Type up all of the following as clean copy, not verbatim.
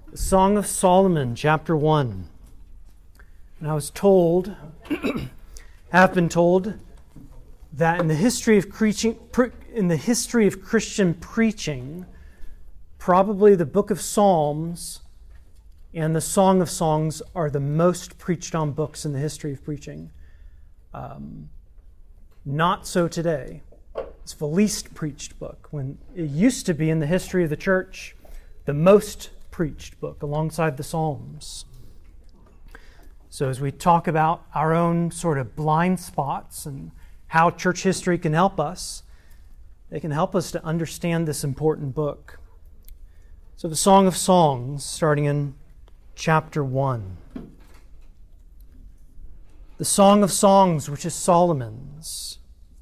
Song of Solomon, chapter 1. And I was told, have been told, that in the history of Christian preaching, probably the book of Psalms and the Song of Songs are the most preached on books in the history of preaching. Not so today. It's the least preached book, when it used to be in the history of the church the most preached book alongside the Psalms. So as we talk about our own sort of blind spots and how church history can help us, they can help us to understand this important book. So the Song of Songs, starting in chapter 1. The Song of Songs, which is Solomon's.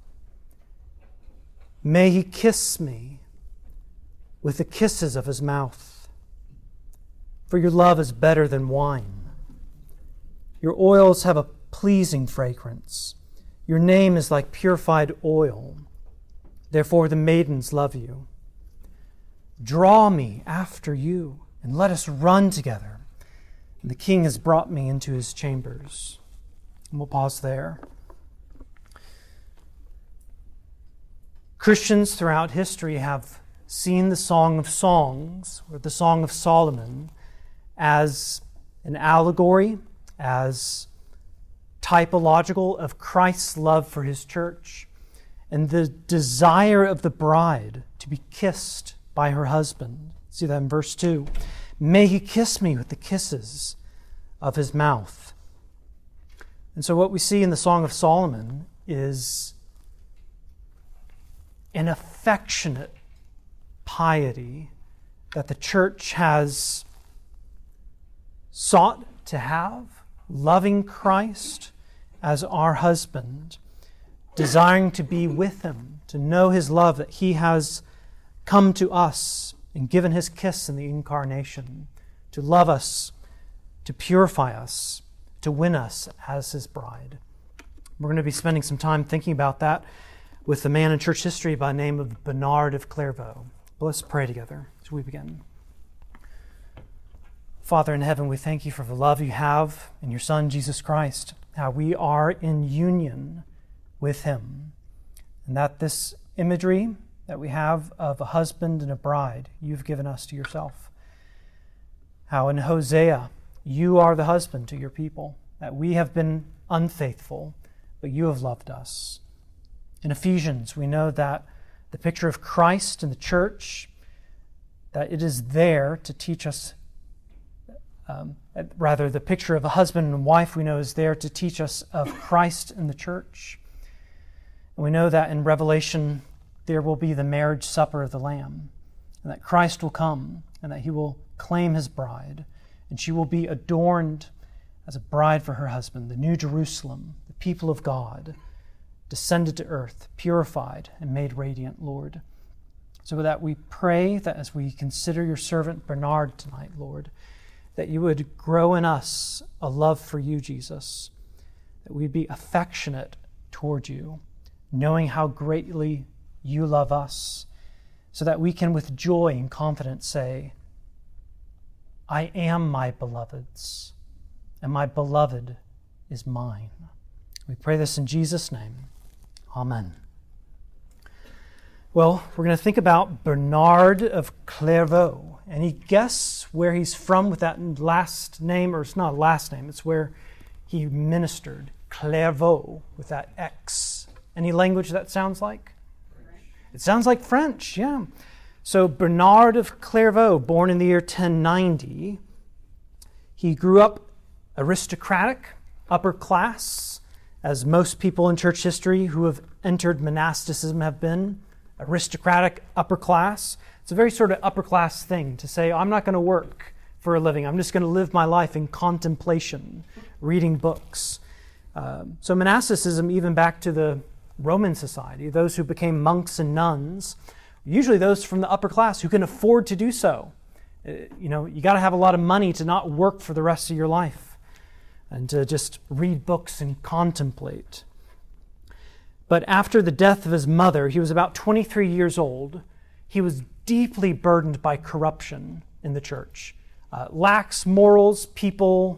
May he kiss me with the kisses of his mouth, for your love is better than wine. Your oils have a pleasing fragrance. Your name is like purified oil. Therefore the maidens love you. Draw me after you, and let us run together. And the king has brought me into his chambers. And we'll pause there. Christians throughout history have seen the Song of Songs, or the Song of Solomon, as an allegory, as typological of Christ's love for his church and the desire of the bride to be kissed by her husband. See that in verse 2. May he kiss me with the kisses of his mouth. And so what we see in the Song of Solomon is an affectionate piety that the church has sought to have, loving Christ as our husband, desiring to be with him, to know his love, that he has come to us and given his kiss in the incarnation, to love us, to purify us, to win us as his bride. We're going to be spending some time thinking about that with a man in church history by the name of Bernard of Clairvaux. But let's pray together as we begin. Father in heaven, we thank you for the love you have in your Son, Jesus Christ, how we are in union with him, and that this imagery that we have of a husband and a bride, you've given us to yourself. How in Hosea, you are the husband to your people, that we have been unfaithful, but you have loved us. In Ephesians, we know that the picture of Christ in the church, that it is there to teach us, the picture of a husband and wife we know is there to teach us of Christ in the church. And we know that in Revelation there will be the marriage supper of the Lamb, and that Christ will come, and that he will claim his bride, and she will be adorned as a bride for her husband, the New Jerusalem, the people of God, descended to earth, purified and made radiant, Lord. So that we pray that as we consider your servant Bernard tonight, Lord, that you would grow in us a love for you, Jesus, that we'd be affectionate toward you, knowing how greatly you love us, so that we can with joy and confidence say, I am my beloved's, and my beloved is mine. We pray this in Jesus' name. Amen. Well, we're going to think about Bernard of Clairvaux. Any guess where he's from with that last name? Or it's not a last name, it's where he ministered. Clairvaux with that X. Any language that sounds like? French. It sounds like French, yeah. So Bernard of Clairvaux, born in the year 1090, he grew up aristocratic, upper class, as most people in church history who have entered monasticism have been, aristocratic, upper class. It's a very sort of upper class thing to say, I'm not going to work for a living. I'm just going to live my life in contemplation, reading books. So monasticism, even back to the Roman society, those who became monks and nuns, usually those from the upper class who can afford to do so. You got to have a lot of money to not work for the rest of your life and to just read books and contemplate. But after the death of his mother, he was about 23 years old. He was deeply burdened by corruption in the church. lax morals, people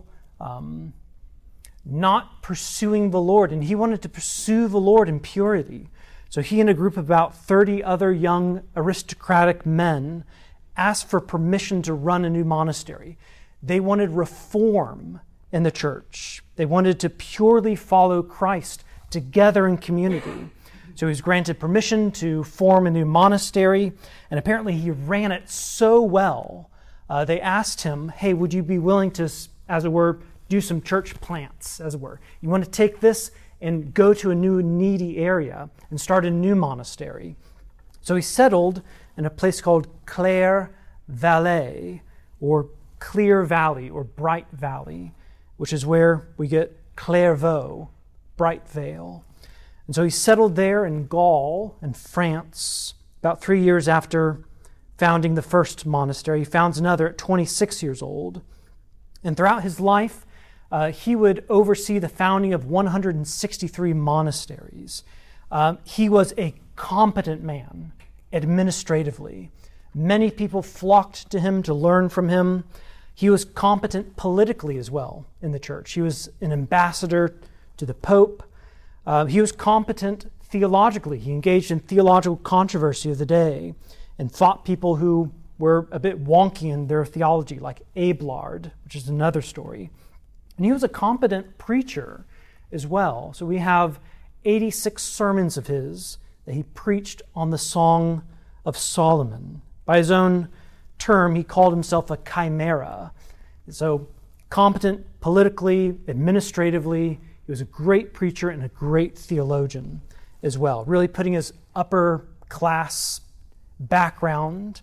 not pursuing the Lord. And he wanted to pursue the Lord in purity. So he and a group of about 30 other young aristocratic men asked for permission to run a new monastery. They wanted reform in the church. They wanted to purely follow Christ together in community. So he was granted permission to form a new monastery, and apparently he ran it so well, they asked him, hey, would you be willing to, as it were, do some church plants, as it were? You want to take this and go to a new needy area and start a new monastery. So he settled in a place called Claire Valley, or Clear Valley, or Bright Valley, which is where we get Clairvaux, Bright Vale. And so he settled there in Gaul in France about 3 years after founding the first monastery. He founds another at 26 years old. And throughout his life, he would oversee the founding of 163 monasteries. He was a competent man administratively. Many people flocked to him to learn from him. He was competent politically as well in the church. He was an ambassador to the Pope. He was competent theologically. He engaged in theological controversy of the day and fought people who were a bit wonky in their theology, like Abelard, which is another story. And he was a competent preacher as well. So we have 86 sermons of his that he preached on the Song of Solomon. By his own term, he called himself a chimera. So competent politically, administratively. He was a great preacher and a great theologian as well, really putting his upper class background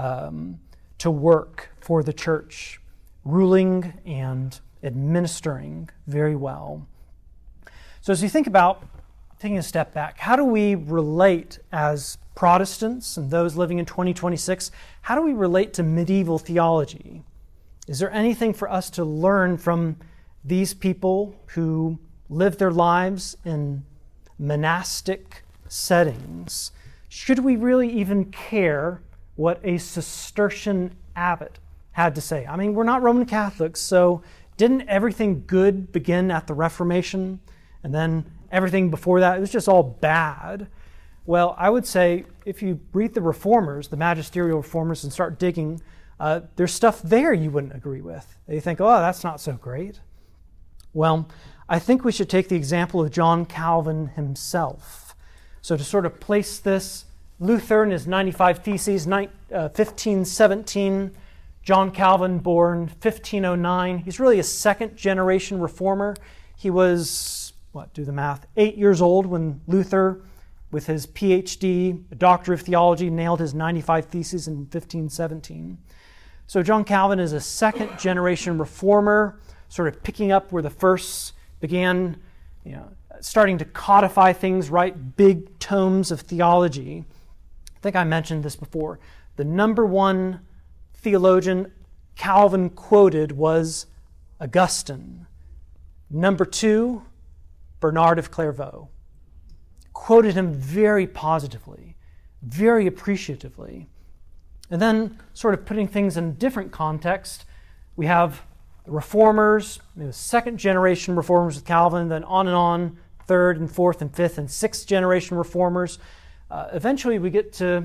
to work for the church, ruling and administering very well. So as we think about taking a step back, how do we relate as Protestants and those living in 2026? How do we relate to medieval theology? Is there anything for us to learn from these people who live their lives in monastic settings? Should we really even care what a Cistercian abbot had to say? I mean, we're not Roman Catholics, so didn't everything good begin at the Reformation? And then everything before that, it was just all bad. Well, I would say if you read the Reformers, the magisterial Reformers, and start digging, there's stuff there you wouldn't agree with. You think, oh, that's not so great. Well, I think we should take the example of John Calvin himself. So to sort of place this, Luther and his 95 Theses, 1517, John Calvin born 1509. He's really a second-generation reformer. He was, do the math, 8 years old when Luther, with his PhD, a Doctor of Theology, nailed his 95 Theses in 1517. So John Calvin is a second-generation reformer, sort of picking up where the first began, starting to codify things, write big tomes of theology. I think I mentioned this before. The number one theologian Calvin quoted was Augustine. Number two, Bernard of Clairvaux. Quoted him very positively, very appreciatively. And then, sort of putting things in a different context, we have the Reformers, the second-generation Reformers with Calvin, then on, third and fourth and fifth and sixth-generation Reformers. Eventually, we get to,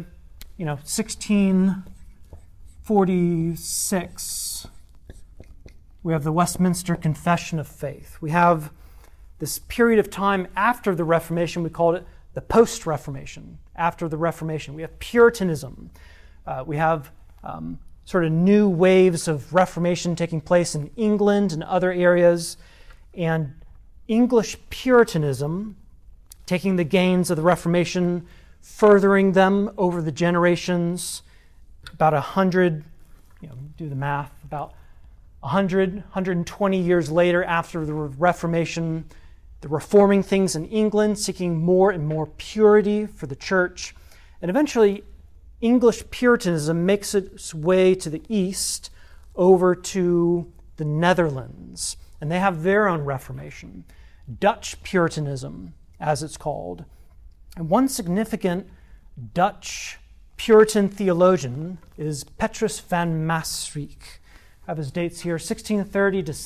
1646. We have the Westminster Confession of Faith. We have this period of time after the Reformation. We called it the post-Reformation, after the Reformation. We have Puritanism. We have sort of new waves of Reformation taking place in England and other areas, and English Puritanism taking the gains of the Reformation, furthering them over the generations. About 100, do the math, about 120 years later after the Reformation, the reforming things in England, seeking more and more purity for the church. And eventually, English Puritanism makes its way to the east over to the Netherlands. And they have their own Reformation. Dutch Puritanism, as it's called. And one significant Dutch Puritan theologian is Petrus van Maastricht. I have his dates here, 1630 to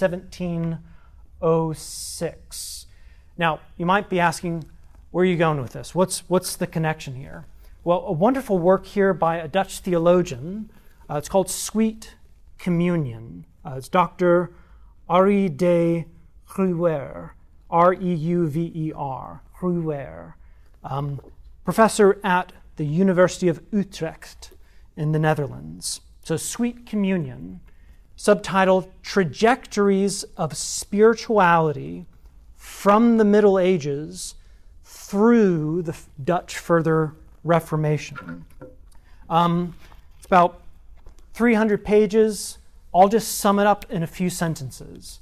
1706. Now, you might be asking, where are you going with this? What's the connection here? Well, a wonderful work here by a Dutch theologian. It's called Sweet Communion. It's Dr. Arie de Gruyter, R-E-U-V-E-R, Gruyter, professor at the University of Utrecht in the Netherlands. So Sweet Communion, subtitled Trajectories of Spirituality from the Middle Ages through the Dutch Further Reformation. It's about 300 pages. I'll just sum it up in a few sentences.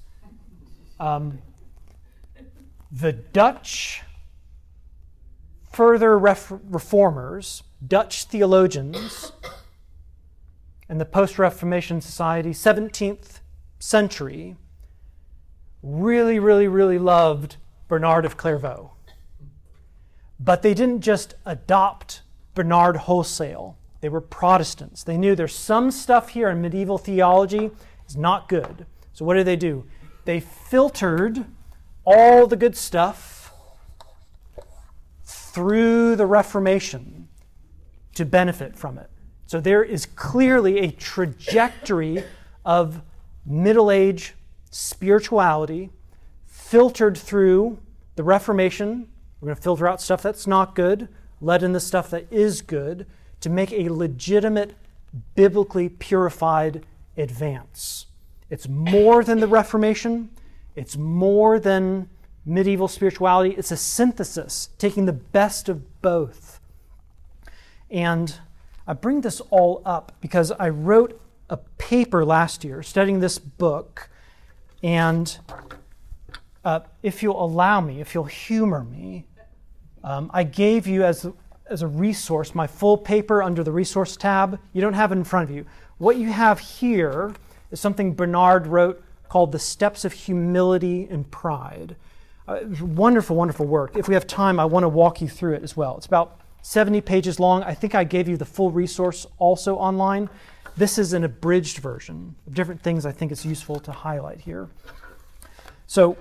The Dutch Further Reformers, Dutch theologians, and the Post-Reformation Society, 17th century, really, really, really loved Bernard of Clairvaux. But they didn't just adopt Bernard wholesale. They were Protestants. They knew there's some stuff here in medieval theology is not good. So what do? They filtered all the good stuff through the Reformation to benefit from it. So there is clearly a trajectory of Middle Age spirituality filtered through the Reformation. We're going to filter out stuff that's not good, let in the stuff that is good, to make a legitimate, biblically purified advance. It's more than the Reformation. It's more than medieval spirituality. It's a synthesis, taking the best of both. And I bring this all up because I wrote a paper last year studying this book, and if you'll allow me, if you'll humor me, I gave you as a resource my full paper under the resource tab. You don't have it in front of you. What you have here is something Bernard wrote called The Steps of Humility and Pride. Wonderful, wonderful work. If we have time, I want to walk you through it as well. It's about 70 pages long. I think I gave you the full resource also online. This is an abridged version of different things I think it's useful to highlight here. So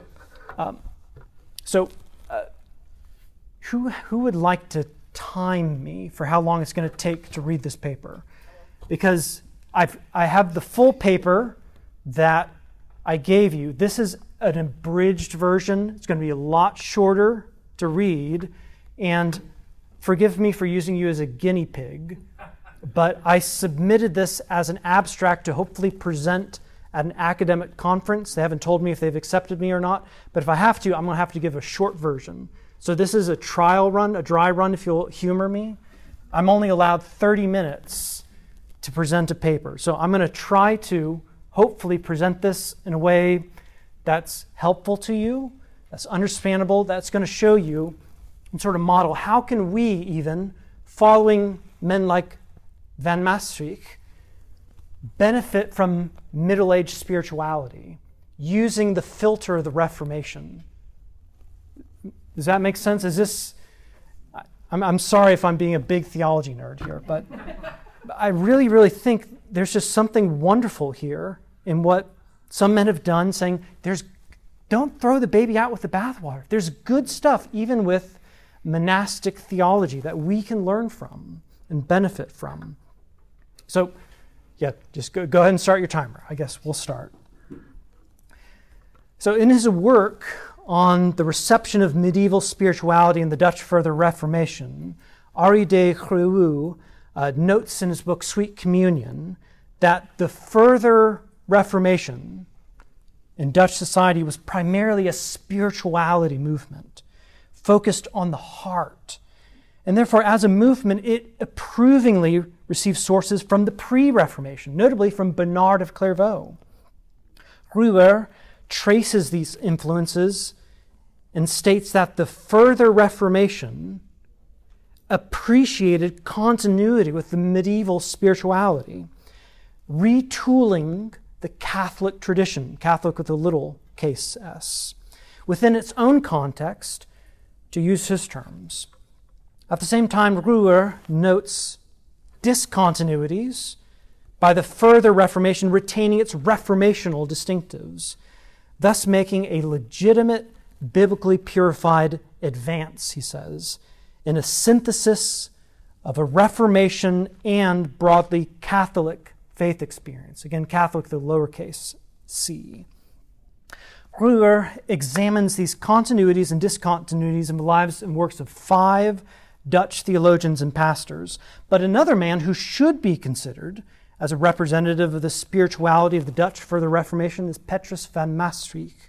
who would like to time me for how long it's going to take to read this paper? Because I have the full paper that I gave you. This is an abridged version. It's going to be a lot shorter to read. And forgive me for using you as a guinea pig, but I submitted this as an abstract to hopefully present at an academic conference. They haven't told me if they've accepted me or not, but if I have to, I'm going to have to give a short version. So this is a trial run, a dry run, if you'll humor me. I'm only allowed 30 minutes to present a paper. So I'm going to try to hopefully present this in a way that's helpful to you, that's understandable, that's going to show you and sort of model how can we even, following men like Van Maastricht, benefit from middle-aged spirituality using the filter of the Reformation. Does that make sense? Is this? I'm sorry if I'm being a big theology nerd here, but I really, really think there's just something wonderful here in what some men have done, saying don't throw the baby out with the bathwater. There's good stuff even with monastic theology that we can learn from and benefit from. So, yeah, just go ahead and start your timer. I guess we'll start. So in his work on the reception of medieval spirituality in the Dutch Further Reformation, Arie de Gruyter notes in his book Sweet Communion that the Further Reformation in Dutch society was primarily a spirituality movement focused on the heart. And therefore, as a movement, it approvingly received sources from the pre-Reformation, notably from Bernard of Clairvaux. Gruyter traces these influences and states that the Further Reformation appreciated continuity with the medieval spirituality, retooling the Catholic tradition, Catholic with a little case s, within its own context, to use his terms. At the same time, Gruyter notes discontinuities by the further Reformation retaining its reformational distinctives, thus making a legitimate, biblically purified advance, he says, in a synthesis of a Reformation and broadly Catholic faith experience. Again, Catholic, the lowercase c. Gruwer examines these continuities and discontinuities in the lives and works of 5 Dutch theologians and pastors. But another man who should be considered as a representative of the spirituality of the Dutch further Reformation is Petrus van Maastricht.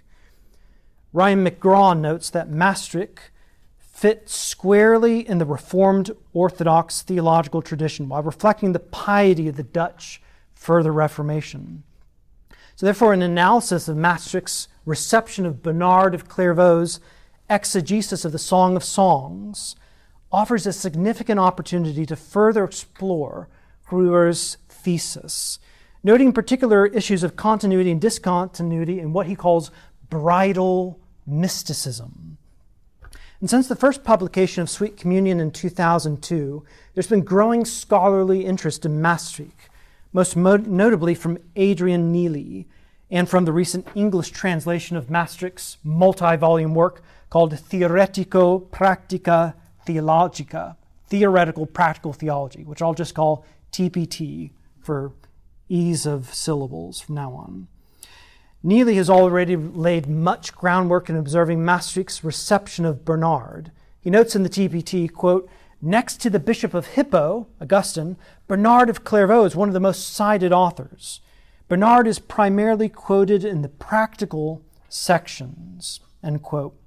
Ryan McGraw notes that Maastricht fit squarely in the Reformed Orthodox theological tradition while reflecting the piety of the Dutch further Reformation. So therefore, an analysis of Maastricht's reception of Bernard of Clairvaux's exegesis of the Song of Songs offers a significant opportunity to further explore Gruwer's thesis, noting particular issues of continuity and discontinuity in what he calls bridal mysticism. And since the first publication of Sweet Communion in 2002, there's been growing scholarly interest in Maastricht, most notably from Adrian Neely, and from the recent English translation of Maastricht's multi-volume work called Theoretico-Practica Theologica, Theoretical Practical Theology, which I'll just call TPT for ease of syllables from now on. Neely has already laid much groundwork in observing Maastricht's reception of Bernard. He notes in the TPT, quote, "Next to the Bishop of Hippo, Augustine, Bernard of Clairvaux is one of the most cited authors. Bernard is primarily quoted in the practical sections," end quote.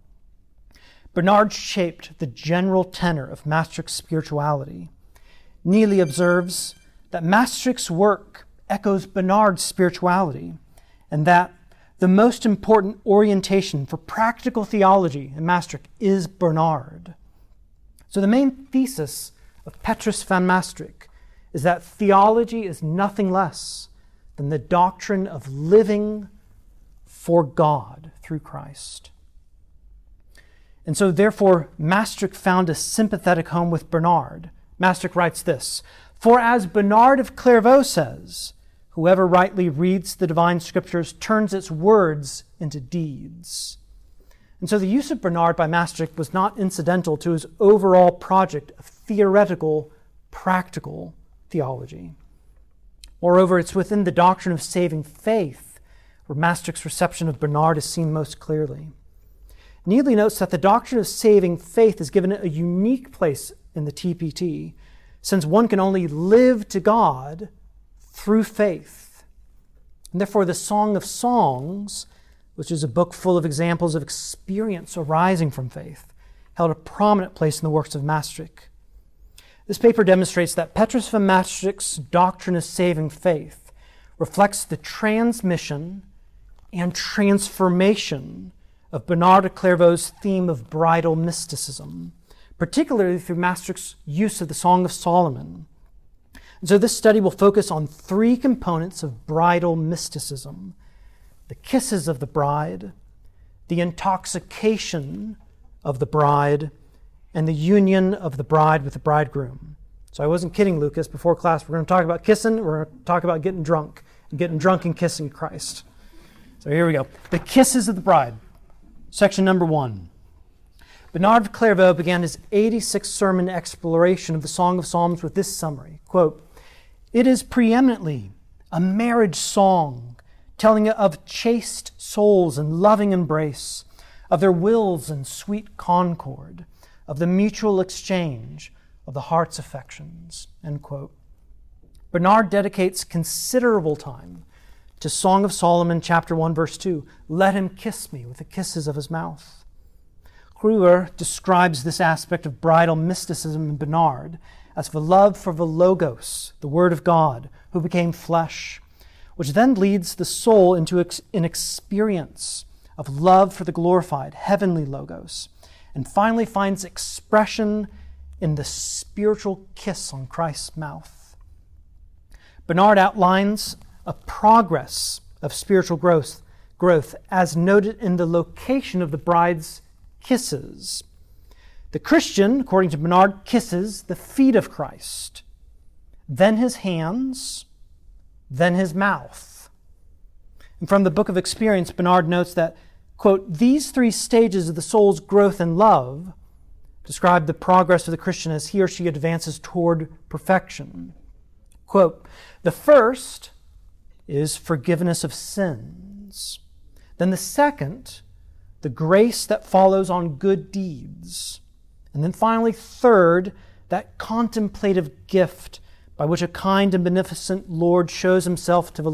Bernard shaped the general tenor of Maastricht's spirituality. Neely observes that Maastricht's work echoes Bernard's spirituality, and that the most important orientation for practical theology in Maastricht is Bernard. So the main thesis of Petrus van Maastricht is that theology is nothing less than the doctrine of living for God through Christ. And so therefore, Maastricht found a sympathetic home with Bernard. Maastricht writes this, "For as Bernard of Clairvaux says, whoever rightly reads the divine scriptures turns its words into deeds." And so the use of Bernard by Maastricht was not incidental to his overall project of theoretical, practical theology. Moreover, it's within the doctrine of saving faith where Maastricht's reception of Bernard is seen most clearly. Neely notes that the doctrine of saving faith is given a unique place in the TPT, since one can only live to God through faith. And therefore, the Song of Songs, which is a book full of examples of experience arising from faith, held a prominent place in the works of Maastricht. This paper demonstrates that Petrus van Maastricht's doctrine of saving faith reflects the transmission and transformation of Bernard of Clairvaux's theme of bridal mysticism, particularly through Maastricht's use of the Song of Solomon. And so this study will focus on 3 components of bridal mysticism: the kisses of the bride, the intoxication of the bride, and the union of the bride with the bridegroom. So I wasn't kidding, Lucas. Before class, we're going to talk about kissing, we're going to talk about getting drunk and kissing Christ. So here we go. The kisses of the bride. Section number 1. Bernard of Clairvaux began his 86th sermon exploration of the Song of Psalms with this summary, quote, "It is preeminently a marriage song, telling of chaste souls in loving embrace, of their wills in sweet concord, of the mutual exchange of the heart's affections," end quote. Bernard dedicates considerable time to Song of Solomon, chapter 1, verse 2, "Let him kiss me with the kisses of his mouth." Gruwer describes this aspect of bridal mysticism in Bernard as the love for the Logos, the Word of God, who became flesh, which then leads the soul into an experience of love for the glorified, heavenly Logos, and finally finds expression in the spiritual kiss on Christ's mouth. Bernard outlines a progress of spiritual growth as noted in the location of the bride's kisses. The Christian, according to Bernard, kisses the feet of Christ, then his hands, then his mouth. And from the Book of Experience, Bernard notes that, quote, these three stages of the soul's growth in love describe the progress of the Christian as he or she advances toward perfection. Quote, the first is forgiveness of sins. Then the second, the grace that follows on good deeds. And then finally, third, that contemplative gift by which a kind and beneficent Lord shows himself to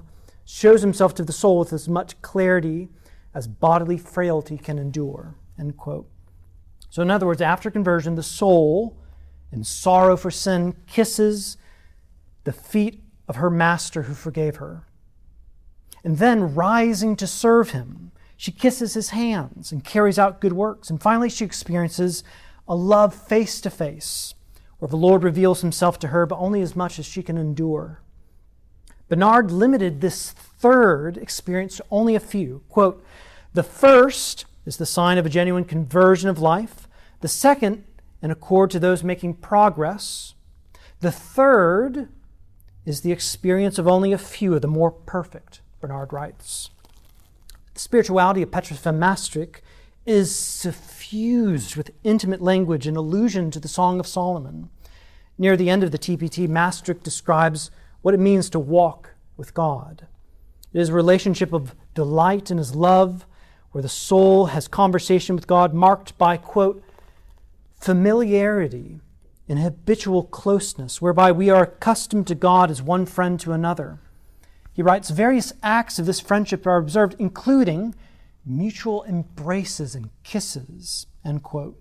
the soul with as much clarity as bodily frailty can endure. End quote. So in other words, after conversion, the soul, in sorrow for sin, kisses the feet of her master who forgave her. And then, rising to serve him, she kisses his hands and carries out good works. And finally, she experiences a love face to face, where the Lord reveals himself to her, but only as much as she can endure. Bernard limited this third experience to only a few. Quote, the first is the sign of a genuine conversion of life. The second, in accord to those making progress. The third is the experience of only a few of the more perfect, Bernard writes. The spirituality of Petrus van Maastricht is suffused with intimate language and allusion to the Song of Solomon. Near the end of the TPT, Maastricht describes what it means to walk with God. It is a relationship of delight in his love, where the soul has conversation with God marked by, quote, familiarity and habitual closeness, whereby we are accustomed to God as one friend to another. He writes, various acts of this friendship are observed, including mutual embraces and kisses, end quote.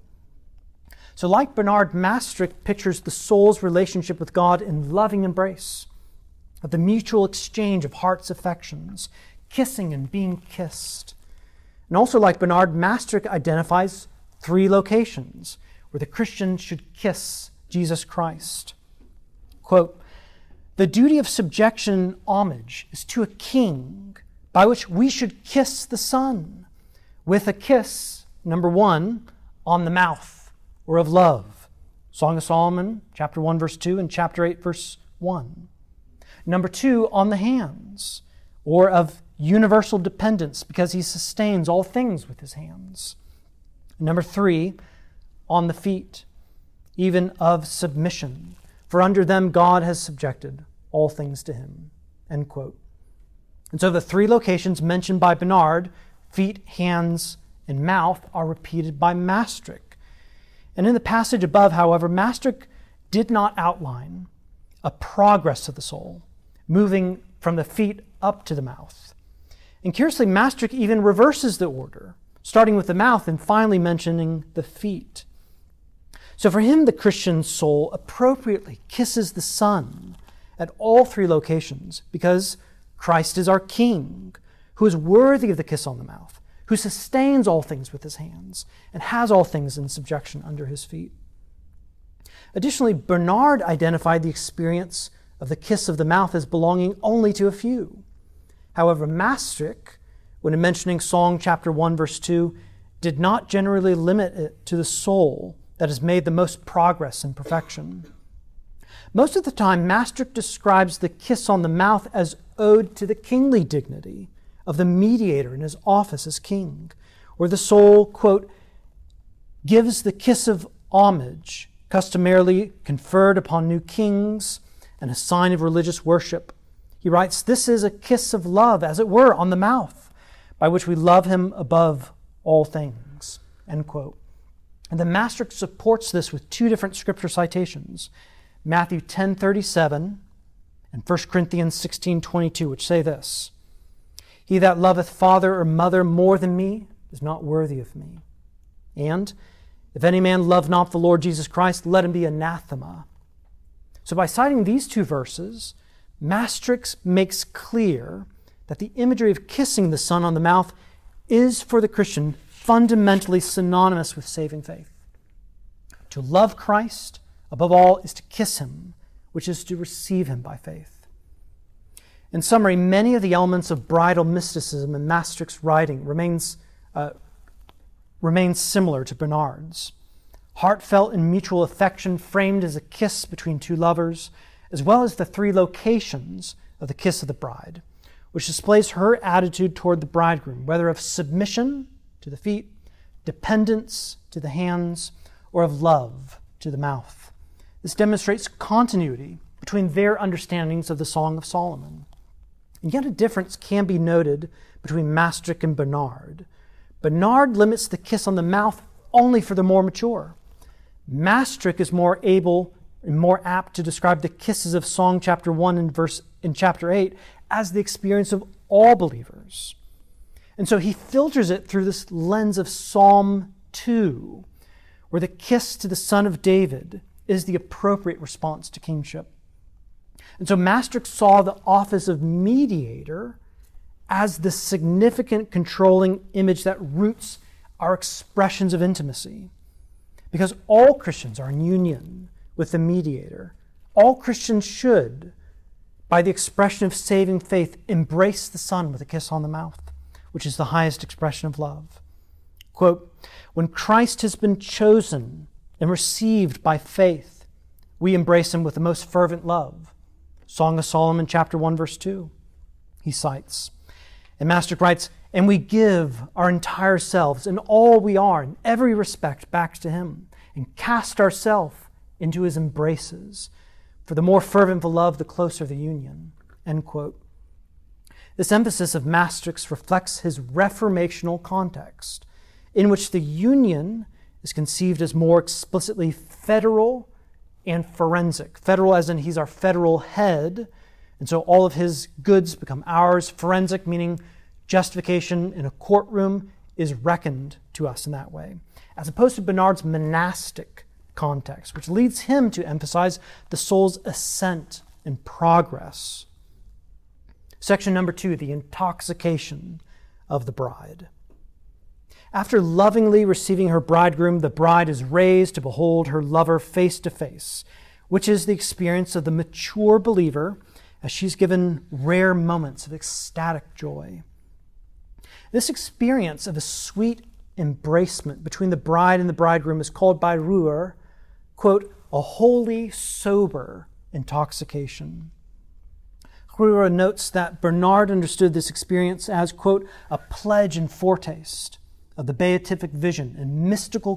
So like Bernard, Maastricht pictures the soul's relationship with God in loving embrace, of the mutual exchange of heart's affections, kissing and being kissed. And also like Bernard, Maastricht identifies three locations where the Christian should kiss Jesus Christ. Quote, the duty of subjection and homage is to a king, by which we should kiss the Son, with a kiss, number 1, on the mouth, or of love. Song of Solomon, chapter 1, verse 2, and chapter 8, verse 1. Number 2, on the hands, or of universal dependence, because he sustains all things with his hands. Number 3, on the feet, even of submission, for under them God has subjected all things to him. End quote. And so the three locations mentioned by Bernard, feet, hands, and mouth, are repeated by Maastricht. And in the passage above, however, Maastricht did not outline a progress of the soul, moving from the feet up to the mouth. And curiously, Maastricht even reverses the order, starting with the mouth and finally mentioning the feet. So for him, the Christian soul appropriately kisses the Son at all three locations because Christ is our King, who is worthy of the kiss on the mouth, who sustains all things with his hands and has all things in subjection under his feet. Additionally, Bernard identified the experience of the kiss of the mouth as belonging only to a few. However, Maastricht, when mentioning Song chapter 1, verse 2, did not generally limit it to the soul that has made the most progress in perfection. Most of the time, Maastricht describes the kiss on the mouth as owed to the kingly dignity of the mediator in his office as king, where the soul, quote, gives the kiss of homage customarily conferred upon new kings and a sign of religious worship. He writes, this is a kiss of love, as it were, on the mouth, by which we love him above all things, end quote. And then Maastricht supports this with two different scripture citations, Matthew 10:37 and 1 Corinthians 16:22, which say this, he that loveth father or mother more than me is not worthy of me. And if any man love not the Lord Jesus Christ, let him be anathema. So by citing these two verses, Maastricht makes clear that the imagery of kissing the Son on the mouth is for the Christian fundamentally synonymous with saving faith. To love Christ, above all, is to kiss him, which is to receive him by faith. In summary, many of the elements of bridal mysticism in Maastricht's writing remains similar to Bernard's. Heartfelt and mutual affection framed as a kiss between two lovers, as well as the three locations of the kiss of the bride, which displays her attitude toward the bridegroom, whether of submission to the feet, dependence to the hands, or of love to the mouth. This demonstrates continuity between their understandings of the Song of Solomon. And yet a difference can be noted between Maastricht and Bernard. Bernard limits the kiss on the mouth only for the more mature. Maastricht is more able and more apt to describe the kisses of Song chapter 1 and in chapter 8 as the experience of all believers. And so he filters it through this lens of Psalm 2, where the kiss to the Son of David is the appropriate response to kingship. And so Maastricht saw the office of mediator as the significant controlling image that roots our expressions of intimacy. Because all Christians are in union with the mediator. All Christians should, by the expression of saving faith, embrace the Son with a kiss on the mouth, which is the highest expression of love. Quote, when Christ has been chosen and received by faith, we embrace him with the most fervent love. Song of Solomon, chapter 1, verse 2, he cites. And Maastricht writes, and we give our entire selves and all we are in every respect back to him and cast ourselves into his embraces. For the more fervent the love, the closer the union. End quote. This emphasis of Maastricht's reflects his reformational context, in which the union is conceived as more explicitly federal and forensic. Federal as in he's our federal head, and so all of his goods become ours. Forensic meaning justification in a courtroom is reckoned to us in that way, as opposed to Bernard's monastic context, which leads him to emphasize the soul's ascent and progress. Section number 2, the intoxication of the bride. After lovingly receiving her bridegroom, the bride is raised to behold her lover face to face, which is the experience of the mature believer as she's given rare moments of ecstatic joy. This experience of a sweet embracement between the bride and the bridegroom is called by Ruhr, quote, a wholly sober intoxication. Ruhr notes that Bernard understood this experience as, quote, a pledge and foretaste of the beatific vision and mystical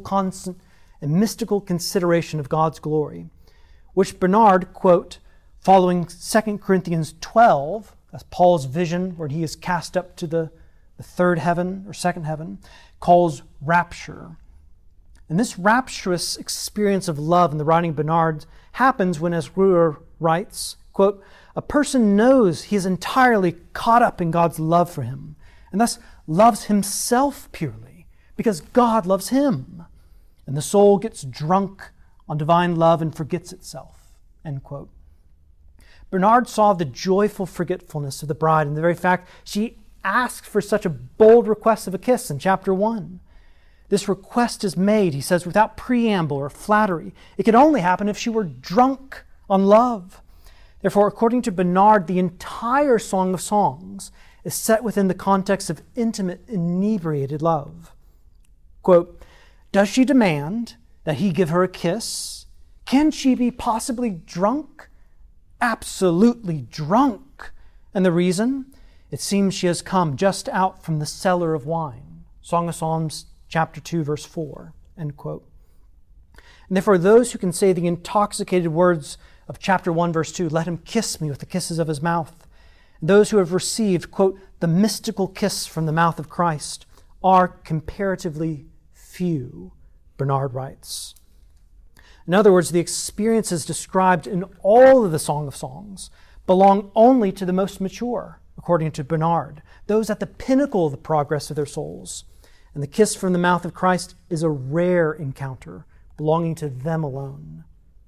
consideration of God's glory, which Bernard, quote, following 2 Corinthians 12, that's Paul's vision where he is cast up to the third heaven or second heaven, calls rapture. And this rapturous experience of love in the writing of Bernard happens when, as Ruhr writes, quote, a person knows he is entirely caught up in God's love for him, and thus loves himself purely, because God loves him. And the soul gets drunk on divine love and forgets itself, end quote. Bernard saw the joyful forgetfulness of the bride in the very fact she asked for such a bold request of a kiss in chapter 1. This request is made, he says, without preamble or flattery. It could only happen if she were drunk on love. Therefore, according to Bernard, the entire Song of Songs is set within the context of intimate, inebriated love. Quote, does she demand that he give her a kiss? Can she be possibly drunk? Absolutely drunk. And the reason? It seems she has come just out from the cellar of wine. Song of Psalms, chapter 2, verse 4, end quote. And therefore, those who can say the intoxicated words of chapter 1, verse 2, let him kiss me with the kisses of his mouth, and those who have received, quote, the mystical kiss from the mouth of Christ, are comparatively few, Bernard writes. In other words, the experiences described in all of the Song of Songs belong only to the most mature, according to Bernard, those at the pinnacle of the progress of their souls. And the kiss from the mouth of Christ is a rare encounter belonging to them alone.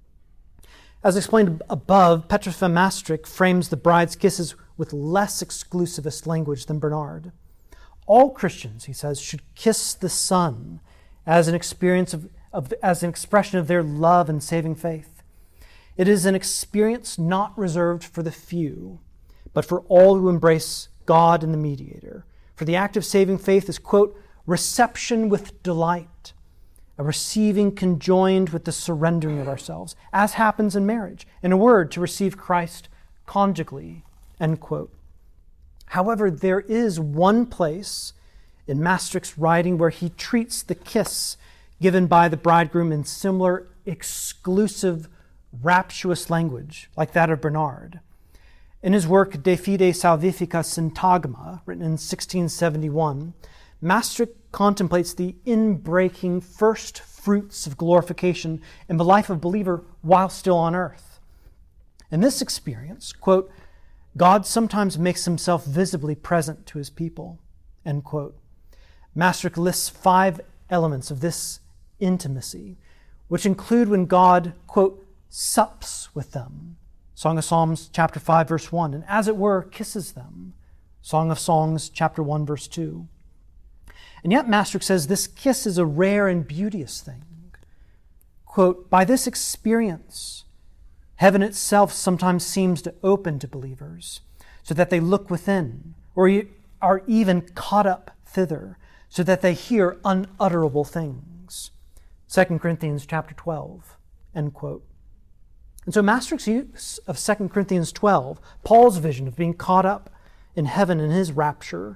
As explained above, Petrus van Maastricht frames the bride's kisses with less exclusivist language than Bernard. All Christians, he says, should kiss the Son as an experience as an expression of their love and saving faith. It is an experience not reserved for the few, but for all who embrace God and the mediator. For the act of saving faith is, quote, reception with delight, a receiving conjoined with the surrendering of ourselves, as happens in marriage. In a word, to receive Christ conjugally end quote. However, there is one place in Maastricht's writing where he treats the kiss given by the bridegroom in similar exclusive, rapturous language, like that of Bernard. In his work De Fide Salvifica Syntagma, written in 1671, Maastricht contemplates the inbreaking first fruits of glorification in the life of a believer while still on earth. In this experience, quote, God sometimes makes himself visibly present to his people, end quote. Maastricht lists 5 elements of this intimacy, which include when God, quote, sups with them, Song of Psalms chapter 5 verse 1, and as it were kisses them, Song of Songs chapter 1 verse 2. And yet Maastricht says this kiss is a rare and beauteous thing. Quote, by this experience, heaven itself sometimes seems to open to believers so that they look within, or are even caught up thither, so that they hear unutterable things. 2 Corinthians chapter 12, end quote. And so Maastricht's use of 2 Corinthians 12, Paul's vision of being caught up in heaven in his rapture,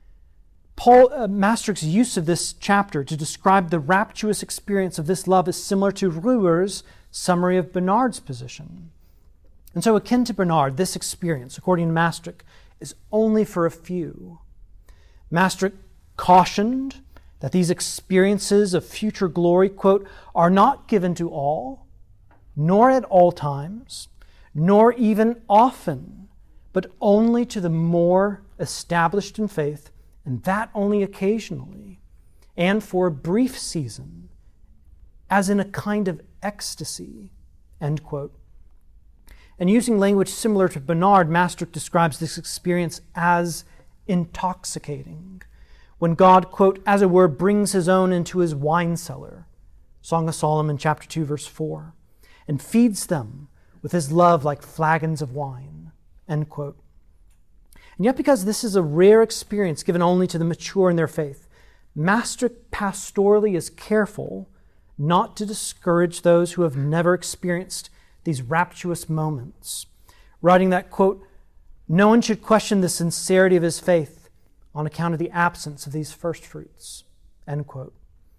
Maastricht's use of this chapter to describe the rapturous experience of this love is similar to Ruer's summary of Bernard's position. And so akin to Bernard, this experience, according to Maastricht, is only for a few. Maastricht cautioned that these experiences of future glory, quote, are not given to all, nor at all times, nor even often, but only to the more established in faith, and that only occasionally, and for a brief season, as in a kind of ecstasy, end quote. And using language similar to Bernard, Maastricht describes this experience as intoxicating, when God, quote, as it were, brings his own into his wine cellar, Song of Solomon chapter 2 verse 4, and feeds them with his love like flagons of wine, end quote. And yet because this is a rare experience given only to the mature in their faith, Maastricht pastorally is careful not to discourage those who have never experienced these rapturous moments, writing that, quote, no one should question the sincerity of his faith on account of the absence of these first fruits, end quote.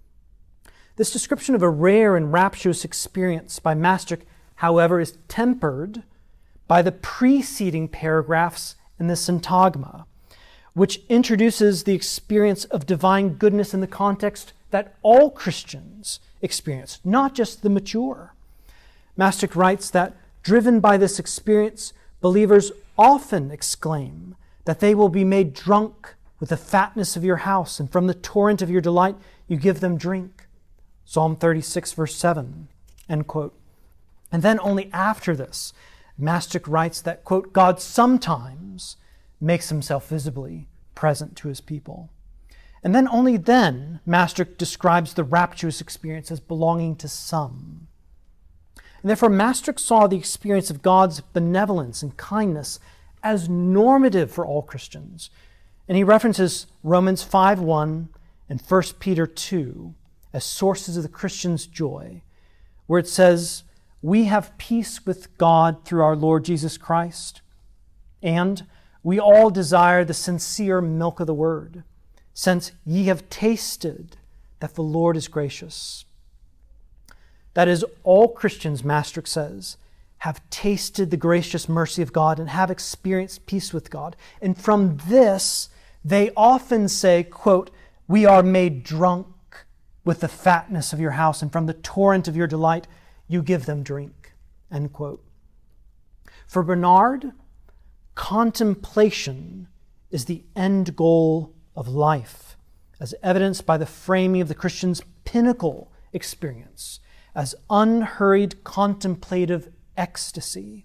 This description of a rare and rapturous experience by Maastricht, however, is tempered by the preceding paragraphs in the Syntagma, which introduces the experience of divine goodness in the context that all Christians experience, not just the mature. Maastricht writes that, driven by this experience, believers often exclaim that they will be made drunk with the fatness of your house, and from the torrent of your delight you give them drink. Psalm 36, verse 7, end quote. And then only after this, Maastricht writes that, quote, God sometimes makes himself visibly present to his people. And then only then, Maastricht describes the rapturous experience as belonging to some. And therefore, Maastricht saw the experience of God's benevolence and kindness as normative for all Christians. And he references Romans 5:1 and 1 Peter 2 as sources of the Christian's joy, where it says, we have peace with God through our Lord Jesus Christ, and we all desire the sincere milk of the word, since ye have tasted that the Lord is gracious. That is, all Christians, Maastricht says, have tasted the gracious mercy of God and have experienced peace with God. And from this, they often say, quote, we are made drunk with the fatness of your house, and from the torrent of your delight you give them drink, end quote. For Bernard, contemplation is the end goal of life, as evidenced by the framing of the Christian's pinnacle experience as unhurried contemplative ecstasy.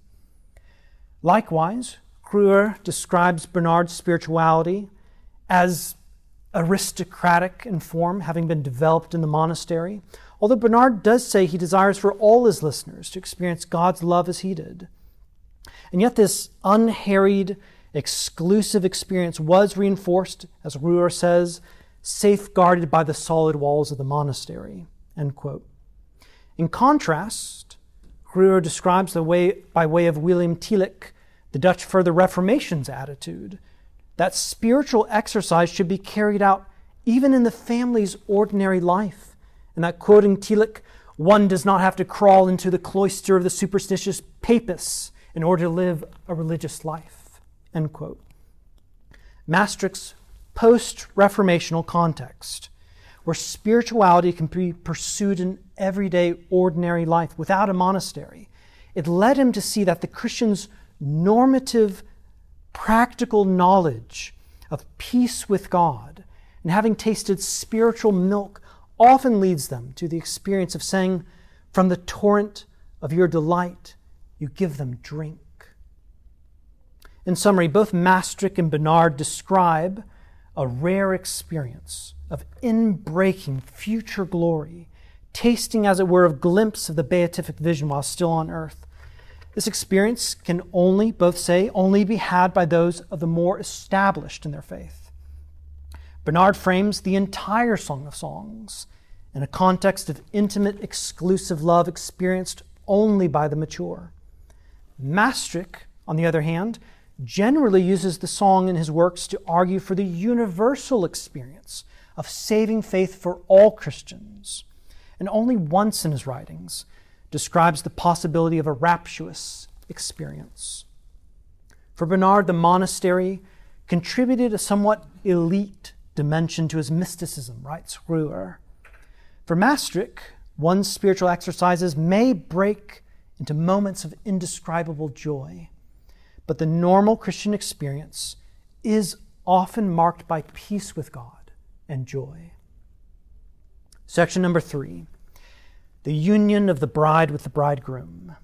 Likewise, Ruer describes Bernard's spirituality as aristocratic in form, having been developed in the monastery, although Bernard does say he desires for all his listeners to experience God's love as he did. And yet this unharried, exclusive experience was reinforced, as Ruer says, safeguarded by the solid walls of the monastery, end quote. In contrast, Ruer describes by way of William Tillich the Dutch Further Reformation's attitude, that spiritual exercise should be carried out even in the family's ordinary life, and that, quoting Tillich, one does not have to crawl into the cloister of the superstitious papists in order to live a religious life, end quote. Maastricht's post-Reformational context, where spirituality can be pursued in everyday, ordinary life without a monastery, it led him to see that the Christian's normative, practical knowledge of peace with God and having tasted spiritual milk often leads them to the experience of saying, "From the torrent of your delight, you give them drink." In summary, both Maastricht and Bernard describe a rare experience of inbreaking future glory, tasting, as it were, a glimpse of the beatific vision while still on earth. This experience can only, both say, only be had by those of the more established in their faith. Bernard frames the entire Song of Songs in a context of intimate, exclusive love experienced only by the mature. Maastricht, on the other hand, generally uses the song in his works to argue for the universal experience of saving faith for all Christians, and only once in his writings describes the possibility of a rapturous experience. For Bernard, the monastery contributed a somewhat elite dimension to his mysticism, writes Ruhr. For Maastricht, one's spiritual exercises may break into moments of indescribable joy, but the normal Christian experience is often marked by peace with God and joy. Section number 3, the union of the bride with the bridegroom.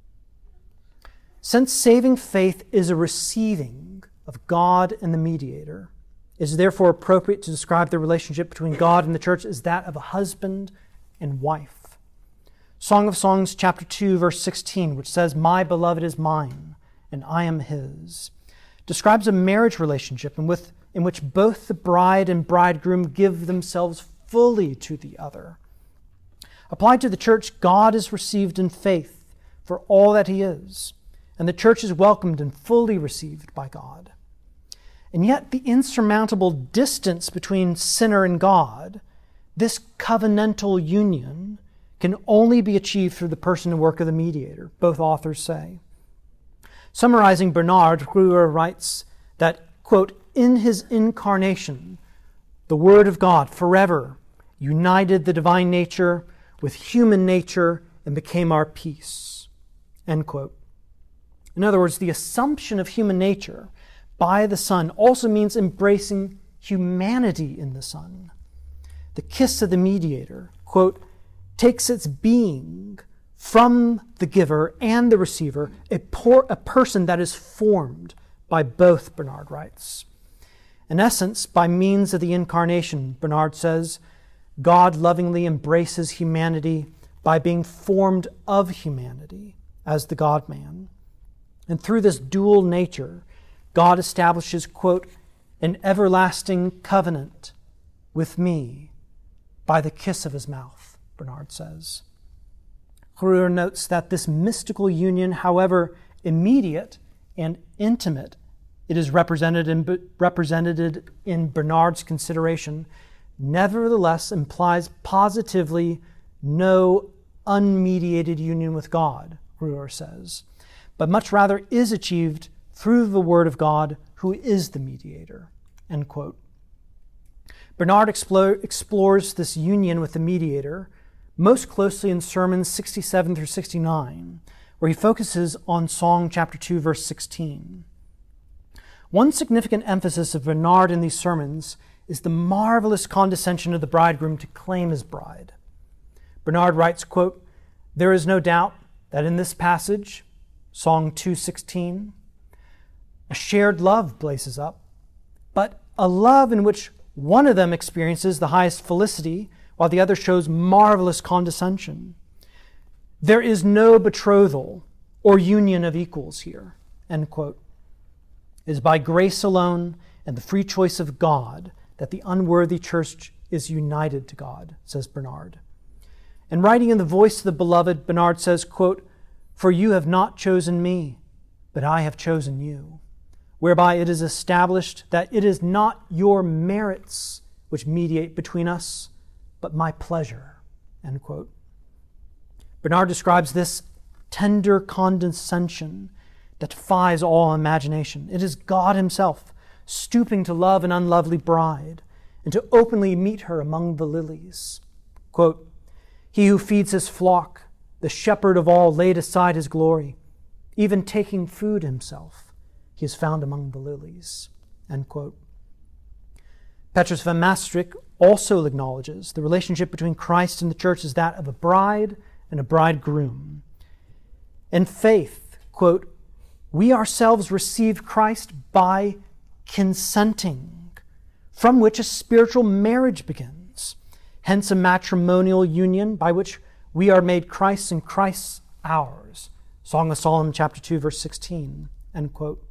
Since saving faith is a receiving of God and the mediator, it is therefore appropriate to describe the relationship between God and the church as that of a husband and wife. Song of Songs, chapter 2, verse 16, which says, "My beloved is mine, and I am his," describes a marriage relationship in which both the bride and bridegroom give themselves fully to the other. Applied to the church, God is received in faith for all that he is, and the church is welcomed and fully received by God. And yet the insurmountable distance between sinner and God, this covenantal union, can only be achieved through the person and work of the mediator, both authors say. Summarizing Bernard, Ruhr writes that, quote, "In his incarnation, the Word of God forever united the divine nature with human nature and became our peace," end quote. In other words, the assumption of human nature by the Son also means embracing humanity in the Son. The kiss of the mediator, quote, "takes its being from the giver and the receiver, a person that is formed by both," Bernard writes. In essence, by means of the incarnation, Bernard says, God lovingly embraces humanity by being formed of humanity as the God-man. And through this dual nature, God establishes, quote, "an everlasting covenant with me by the kiss of his mouth," Bernard says. Ruhr notes that this mystical union, however immediate and intimate it is represented in Bernard's consideration, nevertheless implies positively no unmediated union with God, Ruhr says, but much rather is achieved through the Word of God, who is the mediator, end quote. Bernard explores this union with the mediator most closely in sermons 67 through 69, where he focuses on Song chapter 2, verse 16. One significant emphasis of Bernard in these sermons is the marvelous condescension of the bridegroom to claim his bride. Bernard writes, quote, "There is no doubt that in this passage, Song 2:16, a shared love blazes up, but a love in which one of them experiences the highest felicity while the other shows marvelous condescension. There is no betrothal or union of equals here," end quote. It is by grace alone and the free choice of God that the unworthy church is united to God, says Bernard. And writing in the voice of the beloved, Bernard says, quote, "For you have not chosen me, but I have chosen you, whereby it is established that it is not your merits which mediate between us, but my pleasure." End quote. Bernard describes this tender condescension that defies all imagination. It is God himself stooping to love an unlovely bride and to openly meet her among the lilies. Quote, "He who feeds his flock, the shepherd of all, laid aside his glory, even taking food himself, he is found among the lilies." End quote. Petrus van Maastricht also acknowledges the relationship between Christ and the church is that of a bride and a bridegroom. In faith, quote, "we ourselves receive Christ by consenting, from which a spiritual marriage begins, hence a matrimonial union by which we are made Christ's and Christ's ours." Song of Solomon chapter 2, verse 16, end quote.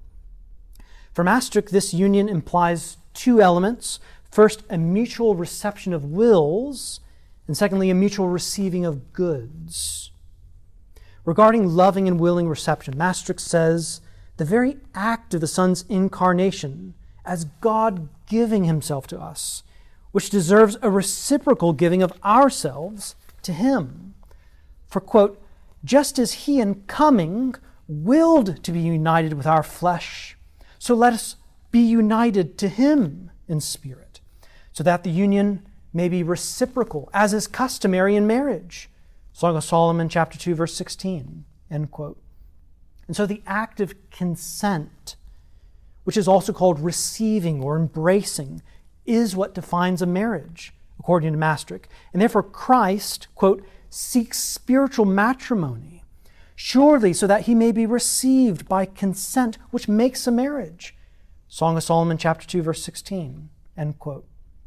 For Maastricht, this union implies two elements. First, a mutual reception of wills, and secondly, a mutual receiving of goods. Regarding loving and willing reception, Maastricht says, the very act of the Son's incarnation as God giving himself to us, which deserves a reciprocal giving of ourselves to him. For, quote, "just as he in coming willed to be united with our flesh, so let us be united to him in spirit, so that the union may be reciprocal, as is customary in marriage." Song of Solomon chapter 2, verse 16, end quote. And so the act of consent, which is also called receiving or embracing, is what defines a marriage, according to Maastricht. And therefore Christ, quote, "seeks spiritual matrimony, surely so that he may be received by consent, which makes a marriage." Song of Solomon chapter 2, verse 16, end quote.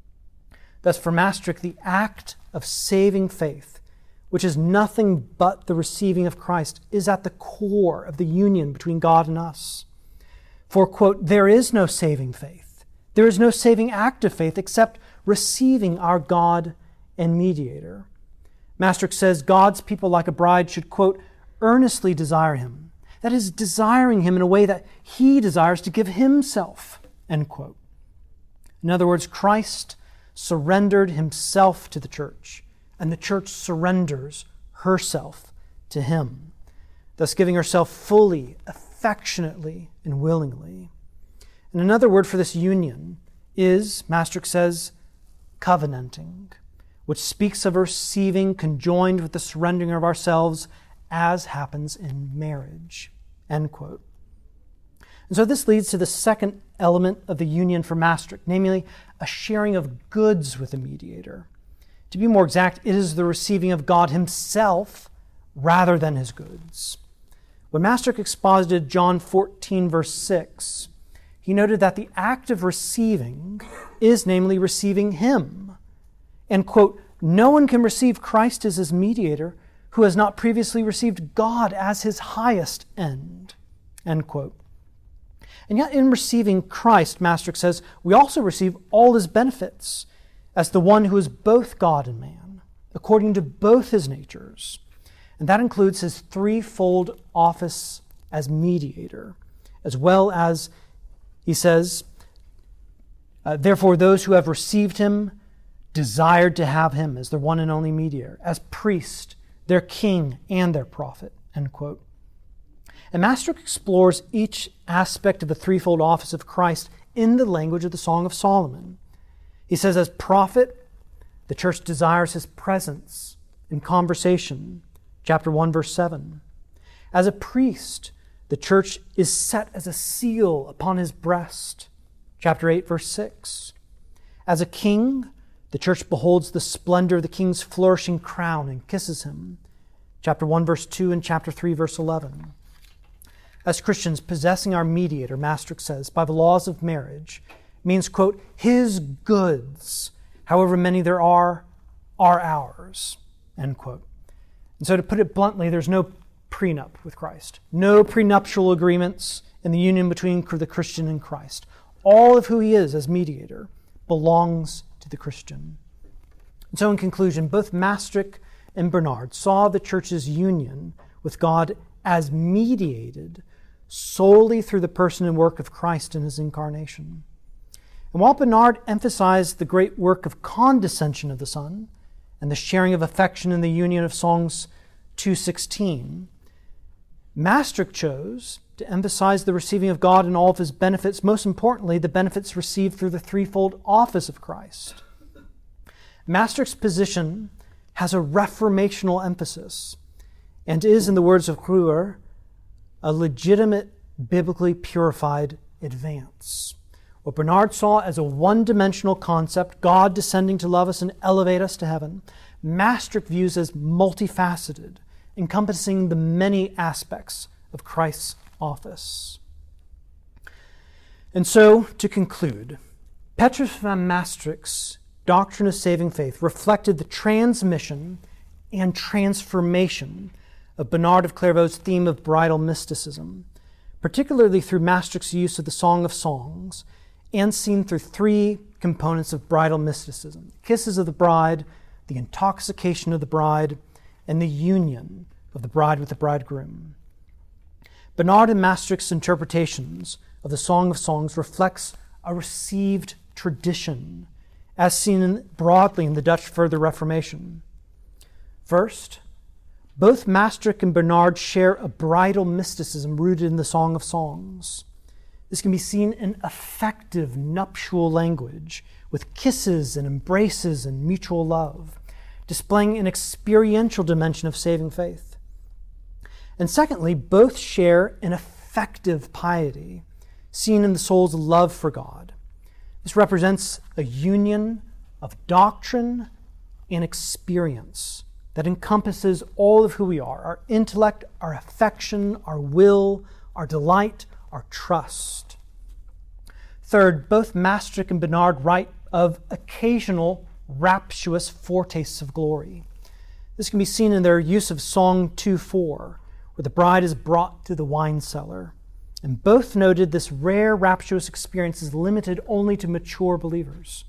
Thus for Maastricht, the act of saving faith, which is nothing but the receiving of Christ, is at the core of the union between God and us. For, quote, "there is no saving faith. There is no saving act of faith except receiving our God and mediator." Maastricht says God's people, like a bride, should, quote, "earnestly desire him." That is, desiring him in a way that he desires to give himself, end quote. In other words, Christ surrendered himself to the church, and the church surrenders herself to him, thus giving herself fully, affectionately, and willingly. And another word for this union is, Maastricht says, covenanting, which speaks of receiving conjoined with the surrendering of ourselves as happens in marriage, end quote. And so this leads to the second element of the union for Maastricht, namely a sharing of goods with the mediator. To be more exact, it is the receiving of God himself rather than his goods. When Maastricht exposited John 14, verse 6, he noted that the act of receiving is namely receiving him. And, quote, "no one can receive Christ as his mediator who has not previously received God as his highest end," end quote. And yet in receiving Christ, Maastricht says, we also receive all his benefits as the one who is both God and man, according to both his natures. And that includes his threefold office as mediator, as well as, he says, "therefore those who have received him desired to have him as their one and only mediator, as priest, their king, and their prophet," end quote. And Maastricht explores each aspect of the threefold office of Christ in the language of the Song of Solomon. He says, as prophet, the church desires his presence in conversation, chapter 1, verse 7. As a priest, the church is set as a seal upon his breast, chapter 8, verse 6. As a king, the church beholds the splendor of the king's flourishing crown and kisses him, chapter 1, verse 2, and chapter 3, verse 11. As Christians, possessing our mediator, Maastricht says, by the laws of marriage, means, quote, "his goods, however many there are ours," end quote. And so to put it bluntly, there's no prenup with Christ, no prenuptial agreements in the union between the Christian and Christ. All of who he is as mediator belongs to the Christian. And so in conclusion, both Maastricht and Bernard saw the church's union with God as mediated solely through the person and work of Christ in his incarnation. And while Bernard emphasized the great work of condescension of the Son and the sharing of affection in the union of Songs 2:16, Maastricht chose to emphasize the receiving of God and all of his benefits, most importantly, the benefits received through the threefold office of Christ. Maastricht's position has a reformational emphasis and is, in the words of Kreuer, a legitimate, biblically purified advance. What Bernard saw as a one-dimensional concept, God descending to love us and elevate us to heaven, Maastricht views as multifaceted, encompassing the many aspects of Christ's office. And so, to conclude, Petrus van Maastricht's doctrine of saving faith reflected the transmission and transformation of Bernard of Clairvaux's theme of bridal mysticism, particularly through Maastricht's use of the Song of Songs, and seen through three components of bridal mysticism: kisses of the bride, the intoxication of the bride, and the union of the bride with the bridegroom. Bernard and Maastricht's interpretations of the Song of Songs reflects a received tradition, as seen broadly in the Dutch Further Reformation. First, both Maastricht and Bernard share a bridal mysticism rooted in the Song of Songs. This can be seen in effective nuptial language, with kisses and embraces and mutual love, displaying an experiential dimension of saving faith. And secondly, both share an effective piety, seen in the soul's love for God. This represents a union of doctrine and experience that encompasses all of who we are: our intellect, our affection, our will, our delight, our trust. Third, both Maastricht and Bernard write of occasional rapturous foretastes of glory. This can be seen in their use of Song 2:4, where the bride is brought to the wine cellar. And both noted this rare rapturous experience is limited only to mature believers.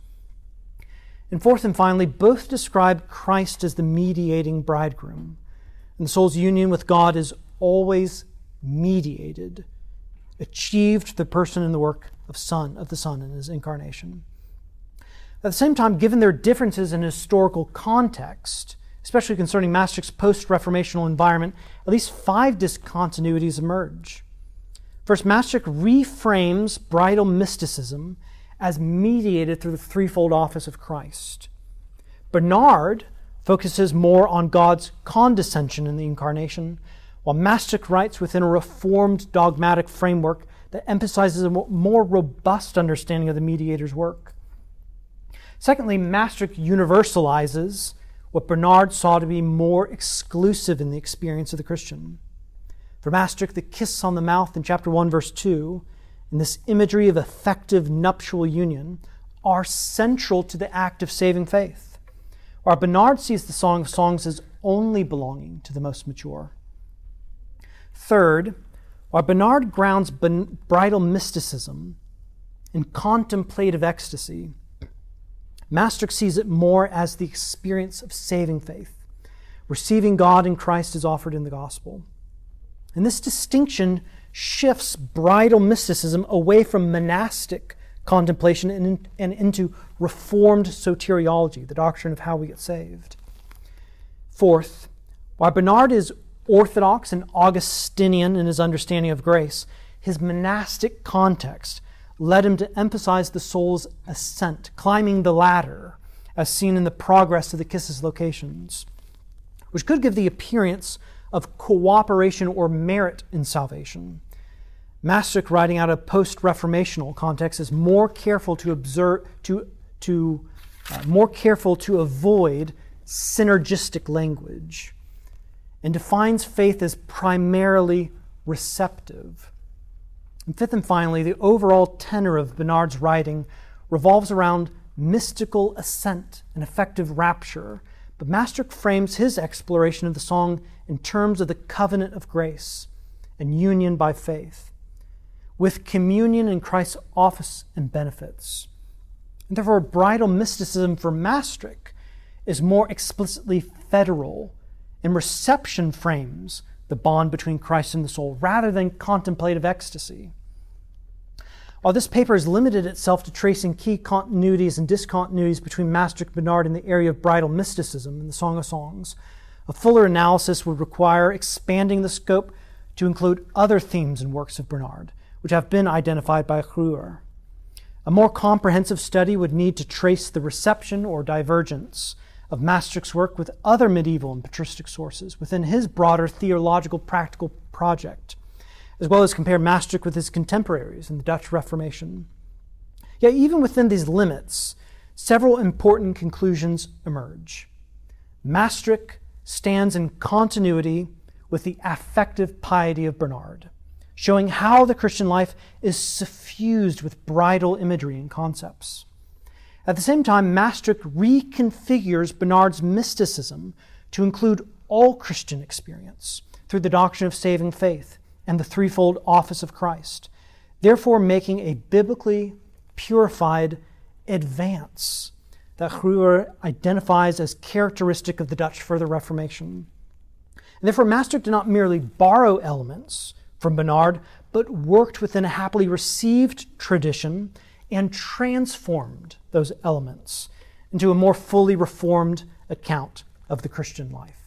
And fourth and finally, both describe Christ as the mediating bridegroom. And the soul's union with God is always mediated, achieved through the person and the work of the Son in his incarnation. At the same time, given their differences in historical context, especially concerning Maastricht's post-Reformational environment, at least 5 discontinuities emerge. First, Maastricht reframes bridal mysticism as mediated through the threefold office of Christ. Bernard focuses more on God's condescension in the incarnation, while Maastricht writes within a reformed dogmatic framework that emphasizes a more robust understanding of the mediator's work. Secondly, Maastricht universalizes what Bernard saw to be more exclusive in the experience of the Christian. For Maastricht, the kiss on the mouth in chapter 1, verse 2, and this imagery of effective nuptial union are central to the act of saving faith, while Bernard sees the Song of Songs as only belonging to the most mature. Third, while Bernard grounds bridal mysticism in contemplative ecstasy, Maastricht sees it more as the experience of saving faith, receiving God in Christ as offered in the gospel. And this distinction shifts bridal mysticism away from monastic contemplation and into reformed soteriology, the doctrine of how we get saved. Fourth, while Bernard is orthodox and Augustinian in his understanding of grace, his monastic context led him to emphasize the soul's ascent, climbing the ladder, as seen in the progress of the kisses locations, which could give the appearance of cooperation or merit in salvation. Maastricht, writing out a post-Reformational context, is more careful to avoid synergistic language, and defines faith as primarily receptive. And fifth and finally, the overall tenor of Bernard's writing revolves around mystical ascent and effective rapture, but Maastricht frames his exploration of the song in terms of the covenant of grace and union by faith, with communion in Christ's office and benefits. And therefore, bridal mysticism for Maastricht is more explicitly federal, and reception frames the bond between Christ and the soul, rather than contemplative ecstasy. While this paper has limited itself to tracing key continuities and discontinuities between Maastricht and Bernard in the area of bridal mysticism in the Song of Songs, a fuller analysis would require expanding the scope to include other themes and works of Bernard, which have been identified by Gruer. A more comprehensive study would need to trace the reception or divergence of Maastricht's work with other medieval and patristic sources within his broader theological practical project, as well as compare Maastricht with his contemporaries in the Dutch Reformation. Yet even within these limits, several important conclusions emerge. Maastricht stands in continuity with the affective piety of Bernard, showing how the Christian life is suffused with bridal imagery and concepts. At the same time, Maastricht reconfigures Bernard's mysticism to include all Christian experience through the doctrine of saving faith and the threefold office of Christ, therefore making a biblically purified advance that Gruer identifies as characteristic of the Dutch Further Reformation. And therefore, Maastricht did not merely borrow elements from Bernard, but worked within a happily received tradition and transformed those elements into a more fully reformed account of the Christian life.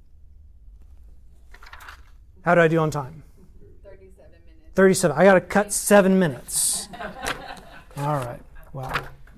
How did I do on time? 37 minutes. 37. I got to cut 7 minutes. All right. Wow.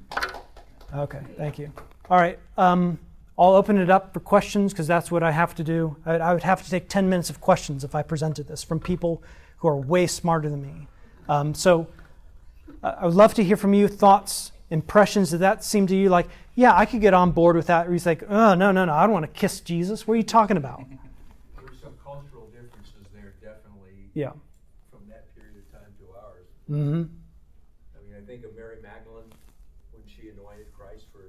Okay, thank you. All right. I'll open it up for questions because that's what I have to do. I would have to take 10 minutes of questions if I presented this from people who are way smarter than me. So I would love to hear from you, thoughts, impressions. Did that seem to you like, yeah, I could get on board with that? Or he's like, oh, no, I don't want to kiss Jesus. What are you talking about? There's some cultural differences there, definitely. Yeah. From that period of time to ours. Mm-hmm. I mean, I think of Mary Magdalene when she anointed Christ for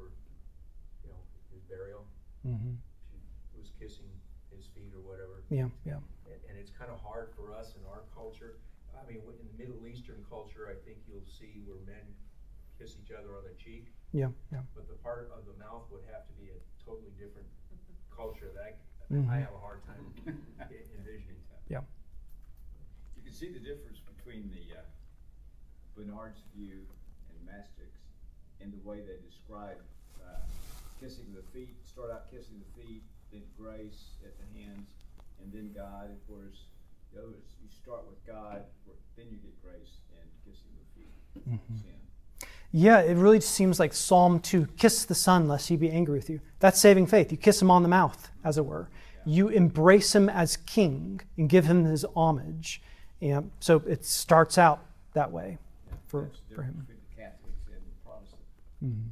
his burial. Mm-hmm. She was kissing his feet or whatever. Yeah. And it's kind of hard for us in our culture. I mean, in the Middle Eastern culture, I think you'll see where men kiss each other on the cheek. Yeah. But the part of the mouth would have to be a totally different culture that Mm-hmm. I have a hard time envisioning. Yeah. You can see the difference between the Bernard's view and Maastricht's in the way they describe kissing the feet. Start out kissing the feet, then grace at the hands, and then God. Of course, the others, you start with God, then you get grace and kissing the feet. Mm-hmm. Sin. Yeah, it really seems like Psalm 2, kiss the Son lest he be angry with you. That's saving faith. You kiss him on the mouth, as it were. Yeah. You embrace him as king and give him his homage. And so it starts out that way for him. Between the Catholics and the Protestants. Mm-hmm.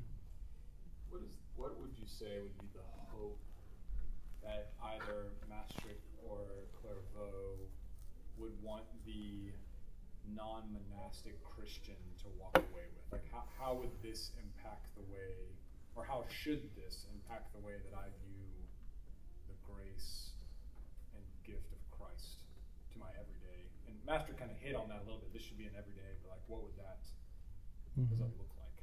What would you say would be the hope that either Maastricht or Clairvaux would want the non-monastic Christian to walk away with? Like, how would this impact the way, or how should this impact the way that I view the grace and gift of Christ to my everyday? And Maastricht kind of hit on that a little bit. This should be an everyday, but like, what would that, what does that look like?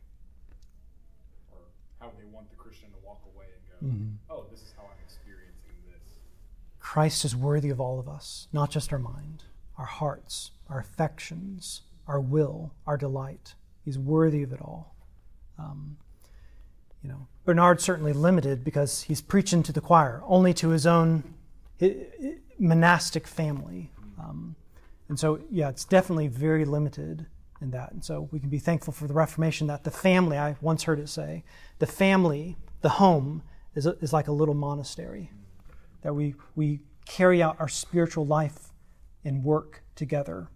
Or how would they want the Christian to walk away and go, oh, this is how I'm experiencing this? Christ is worthy of all of us, not just our mind, our hearts, our affections, our will, our delight. He's worthy of it all. Bernard's certainly limited because he's preaching to the choir, only to his own monastic family. And so, yeah, it's definitely very limited in that. And so we can be thankful for the Reformation that the family, I once heard it say, the family, the home, is like a little monastery, that we carry out our spiritual life and work together.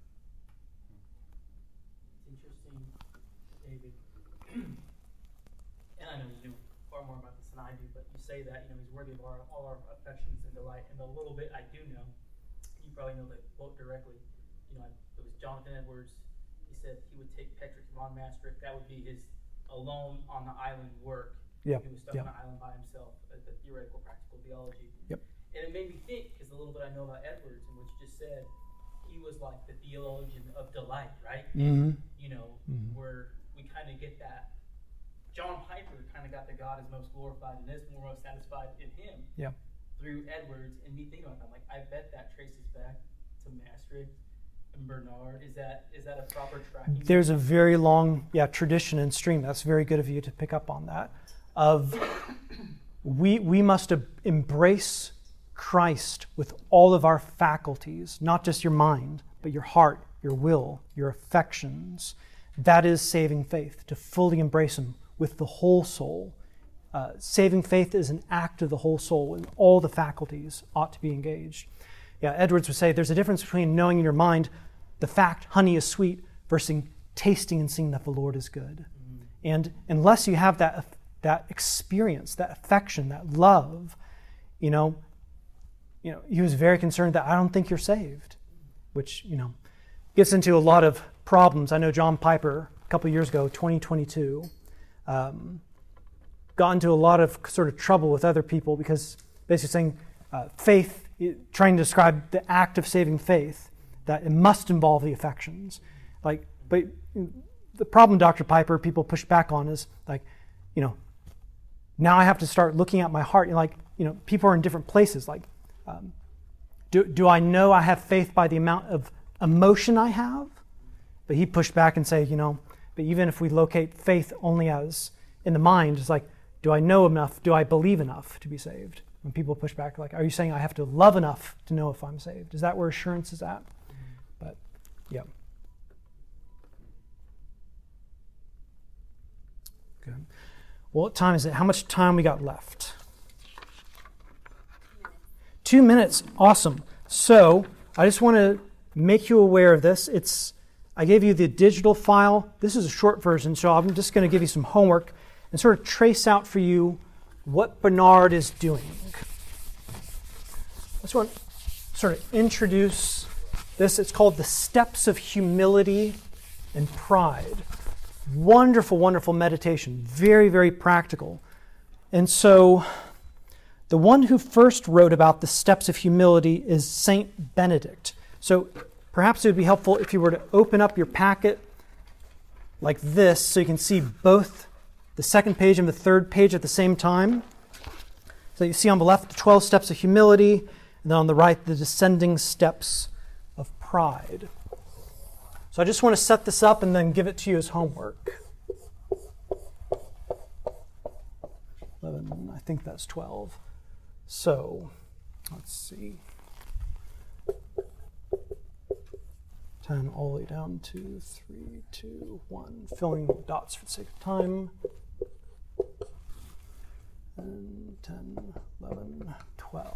Interesting, David. And I know you know far more about this than I do, but you say that he's worthy of all our affections and delight. And the little bit I do know, you probably know the quote directly. It was Jonathan Edwards. He said he would take Petrarch von Maastricht. That would be his alone on the island work. Yep. He was stuck on an island by himself. The theoretical, practical theology. Yep. And it made me think, because the little bit I know about Edwards and what you just said, he was like the theologian of delight, right? Mm-hmm. Where we kind of get that. John Piper kind of got that God is most glorified and is most satisfied in him through Edwards and me thinking about that, I'm like, I bet that traces back to Maastricht and Bernard. Is that a proper tracking? There's a very long tradition and stream. That's very good of you to pick up on that. Of we must embrace Christ with all of our faculties, not just your mind, but your heart, your will, your affections. That is saving faith, to fully embrace Him with the whole soul. Saving faith is an act of the whole soul, and all the faculties ought to be engaged. Yeah, Edwards would say there's a difference between knowing in your mind the fact honey is sweet versus tasting and seeing that the Lord is good. And unless you have that experience, that affection, that love, he was very concerned that I don't think you're saved, which, gets into a lot of problems. I know John Piper, a couple of years ago, 2022, got into a lot of sort of trouble with other people because basically saying faith, trying to describe the act of saving faith, that it must involve the affections. But the problem Dr. Piper people push back on is now I have to start looking at my heart. People are in different places. Do I know I have faith by the amount of emotion I have? But he pushed back and say, but even if we locate faith only as in the mind, it's like, do I know enough? Do I believe enough to be saved? When people push back, are you saying I have to love enough to know if I'm saved? Is that where assurance is at? But, yeah. Good. Well, what time is it? How much time we got left? 2 minutes. Awesome. So, I just want to make you aware of this. I gave you the digital file. This is a short version, so I'm just going to give you some homework and sort of trace out for you what Bernard is doing. I just want to sort of introduce this. It's called The Steps of Humility and Pride. Wonderful, wonderful meditation. Very, very practical. And so the one who first wrote about the steps of humility is Saint Benedict. So perhaps it would be helpful if you were to open up your packet like this so you can see both the second page and the third page at the same time. So you see on the left the 12 steps of humility, and then on the right the descending steps of pride. So I just want to set this up and then give it to you as homework. 11, I think that's 12. So, let's see. 10 all the way down to 3, 2, 1. Filling dots for the sake of time. And 10, 11, 12.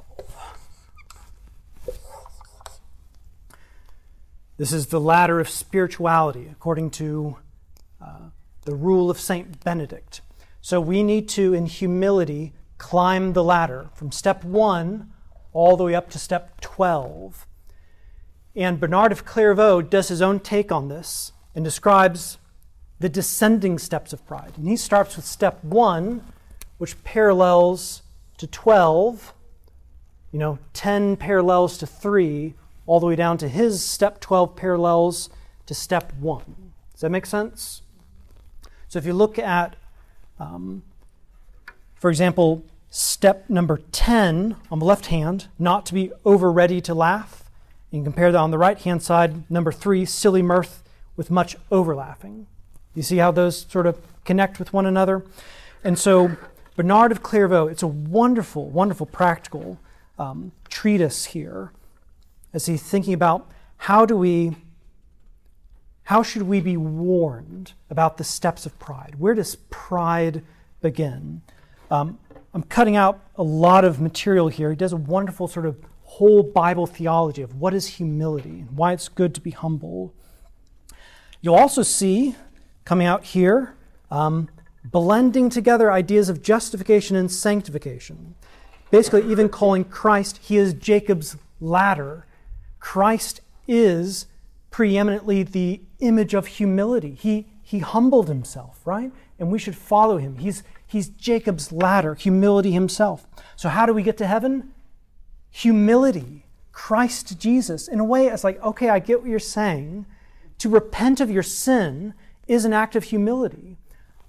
This is the ladder of spirituality, according to the rule of Saint Benedict. So we need to, in humility, climb the ladder from step 1 all the way up to step 12. And Bernard of Clairvaux does his own take on this and describes the descending steps of pride. And he starts with step 1, which parallels to 12, 10 parallels to 3, all the way down to his step 12 parallels to step 1. Does that make sense? So if you look at, for example, step number 10 on the left hand, not to be over ready to laugh. You can compare that on the right-hand side, number 3, silly mirth with much over-laughing. You see how those sort of connect with one another? And so Bernard of Clairvaux, it's a wonderful, wonderful practical treatise here as he's thinking about how should we be warned about the steps of pride? Where does pride begin? I'm cutting out a lot of material here. He does a wonderful sort of whole Bible theology of what is humility and why it's good to be humble. You'll also see, coming out here, blending together ideas of justification and sanctification. Basically, even calling Christ, he is Jacob's ladder. Christ is preeminently the image of humility. He humbled himself, right? And we should follow him. He's Jacob's ladder, humility himself. So how do we get to heaven? Humility. Christ Jesus. In a way, it's like, okay, I get what you're saying. To repent of your sin is an act of humility.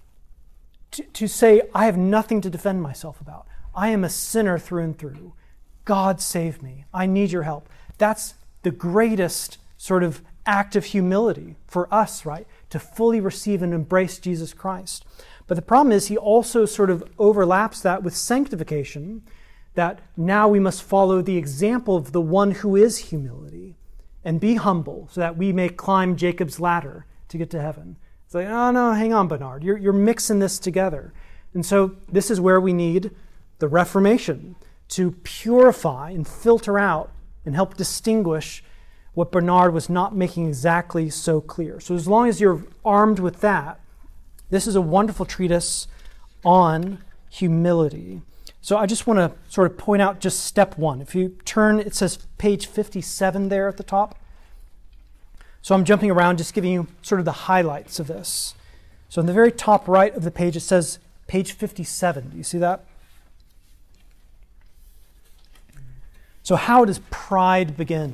To say, I have nothing to defend myself about. I am a sinner through and through. God save me. I need your help. That's the greatest sort of act of humility for us, right? To fully receive and embrace Jesus Christ. But the problem is he also sort of overlaps that with sanctification, that now we must follow the example of the one who is humility and be humble so that we may climb Jacob's ladder to get to heaven. It's like, oh no, hang on, Bernard. You're mixing this together. And so this is where we need the Reformation to purify and filter out and help distinguish what Bernard was not making exactly so clear. So as long as you're armed with that, this is a wonderful treatise on humility. So I just want to sort of point out just step one. If you turn, it says page 57 there at the top. So I'm jumping around, just giving you sort of the highlights of this. So in the very top right of the page, it says page 57. Do you see that? So how does pride begin?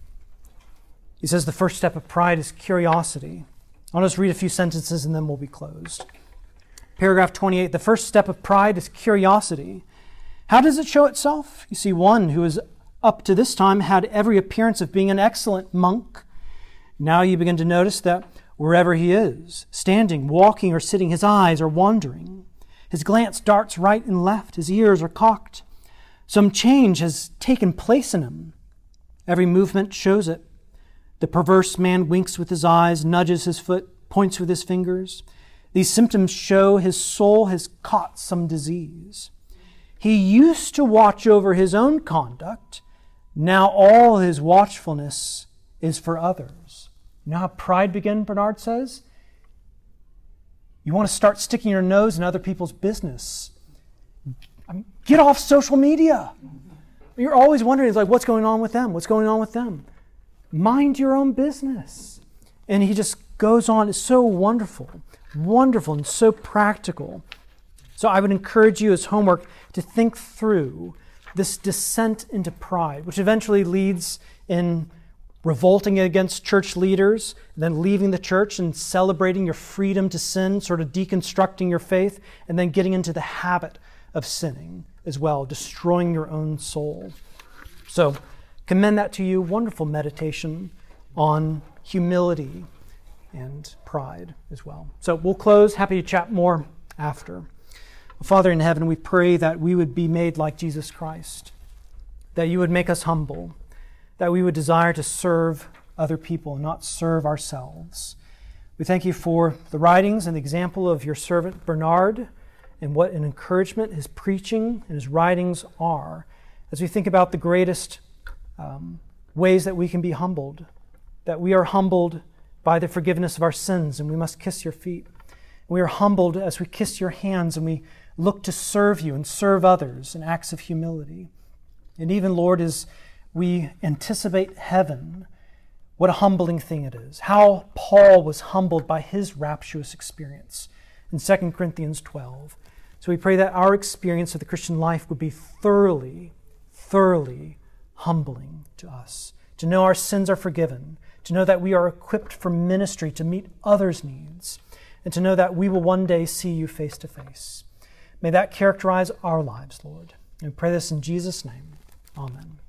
He says the first step of pride is curiosity. I'll just read a few sentences and then we'll be closed. Paragraph 28, the first step of pride is curiosity. How does it show itself? You see, one who has up to this time had every appearance of being an excellent monk. Now you begin to notice that wherever he is, standing, walking, or sitting, his eyes are wandering. His glance darts right and left. His ears are cocked. Some change has taken place in him. Every movement shows it. The perverse man winks with his eyes, nudges his foot, points with his fingers. These symptoms show his soul has caught some disease. He used to watch over his own conduct. Now all his watchfulness is for others. You know how pride began, Bernard says? You want to start sticking your nose in other people's business. Get off social media. You're always wondering, it's like, what's going on with them? What's going on with them? Mind your own business. And he just goes on. It's so wonderful and so practical. So I would encourage you as homework to think through this descent into pride, which eventually leads in revolting against church leaders, then leaving the church and celebrating your freedom to sin, sort of deconstructing your faith, and then getting into the habit of sinning as well, destroying your own soul. So commend that to you. Wonderful meditation on humility and pride as well. So we'll close. Happy to chat more after. Father in heaven, we pray that we would be made like Jesus Christ, that you would make us humble, that we would desire to serve other people and not serve ourselves. We thank you for the writings and the example of your servant Bernard and what an encouragement his preaching and his writings are as we think about the greatest ways that we can be humbled, that we are humbled by the forgiveness of our sins and we must kiss your feet. We are humbled as we kiss your hands and we look to serve you and serve others in acts of humility. And even, Lord, as we anticipate heaven, what a humbling thing it is. How Paul was humbled by his rapturous experience in 2 Corinthians 12. So we pray that our experience of the Christian life would be thoroughly humbling to us, to know our sins are forgiven, to know that we are equipped for ministry to meet others' needs, and to know that we will one day see you face to face. May that characterize our lives, Lord. And we pray this in Jesus' name. Amen.